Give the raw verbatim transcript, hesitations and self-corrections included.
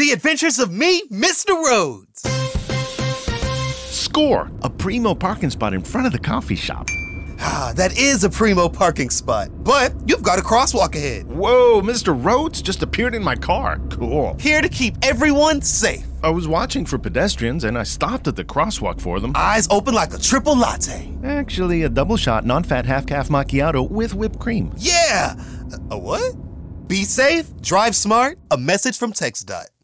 the adventures of me, Mister Rhodes. Score! A primo parking spot in front of the coffee shop. Ah, that is a primo parking spot, but you've got a crosswalk ahead. Whoa, Mister Rhodes just appeared in my car. Cool. Here to keep everyone safe. I was watching for pedestrians and I stopped at the crosswalk for them. Eyes open like a triple latte. Actually, a double shot non-fat half-calf macchiato with whipped cream. Yeah! A what? Be safe, drive smart, a message from TextDot.